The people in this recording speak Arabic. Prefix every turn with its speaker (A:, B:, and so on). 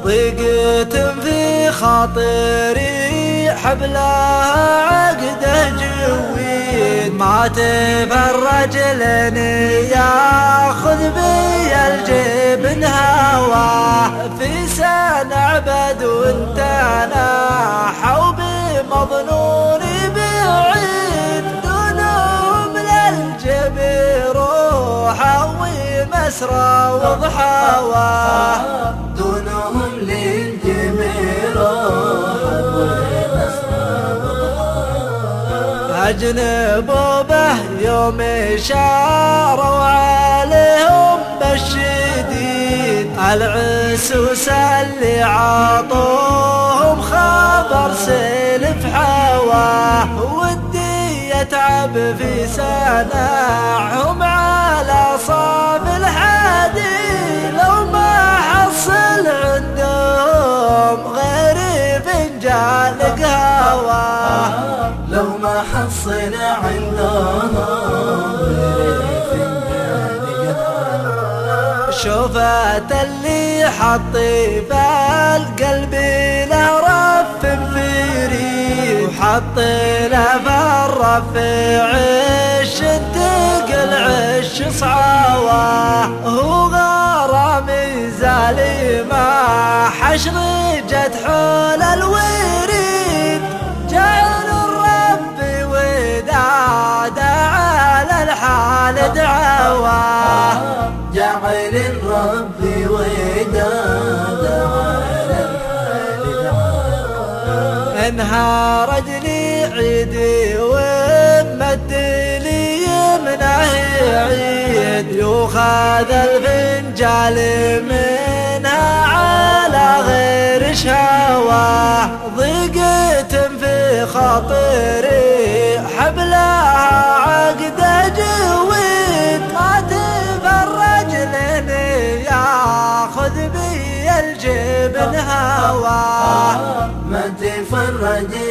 A: ضيقة في خاطري حبلها عقده جويد، ما تفرج لن ياخذ بي الجبن هواه. في سنة عبد وانت ناحوا بمظنوني بعيد، دونهم للجبي روحا ومسرى وضحاواه،
B: دونهم للجبي روحا ومسرى وضحاواه.
A: أجنبوا به يوم شاروا عليهم بالشديد، العسوس اللي عطوهم خبر سلف حواه. ودي يتعب في سناعهم على صاف الحديد، لو ما حصل عندهم غير فنجان قهوة،
B: لو ما حصل عندهم غير فنجان قهوة.
A: شوفت اللي حطي بالقلب له رف فريد، وحطي له بالرف عش تقل عش صعواه. هو غرامي زالي ما حشرجت حول الوريد، جعل الرب وداد على الحال دعواه،
B: جعل الرب وداد على الحال دعواه.
A: انهار اجلي عيدي ومد لي يمنه عيد، يوخذ الفنجال منها على غير شهواه. ضيقة في خاطري حبلها عقده جويد، ما تفرج لن ياخذ بي الجبن هواه،
B: ما تفرج